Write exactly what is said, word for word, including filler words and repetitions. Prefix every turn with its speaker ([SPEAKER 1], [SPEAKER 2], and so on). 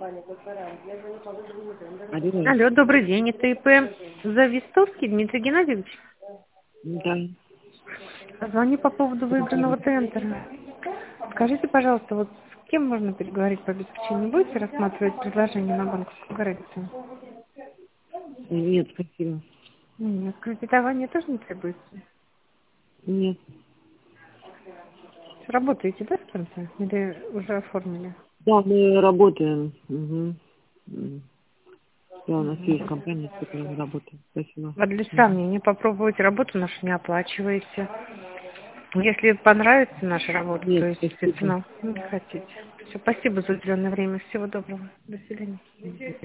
[SPEAKER 1] Алло.
[SPEAKER 2] Алло, добрый день. Это ИП Завистовский Дмитрий Геннадьевич.
[SPEAKER 1] Да.
[SPEAKER 2] Звоню по поводу выигранного тендера. Скажите, пожалуйста, вот с кем можно переговорить по обеспечению? Будете рассматривать предложение на банковскую гарантию?
[SPEAKER 1] Нет, спасибо.
[SPEAKER 2] Нет, кредитование тоже не требуется.
[SPEAKER 1] Нет.
[SPEAKER 2] Работаете, да, с кем-то? Или уже оформили?
[SPEAKER 1] Да, мы работаем. Угу. Да, у нас есть компания, с которой мы работаем. Спасибо.
[SPEAKER 2] А для
[SPEAKER 1] Мгм.
[SPEAKER 2] сравнения попробовать работу нашу не оплачиваете. Если понравится наша работа, то,
[SPEAKER 1] Нет, спасибо.
[SPEAKER 2] естественно, не хотите. Все, спасибо за уделенное время. Всего доброго. До свидания.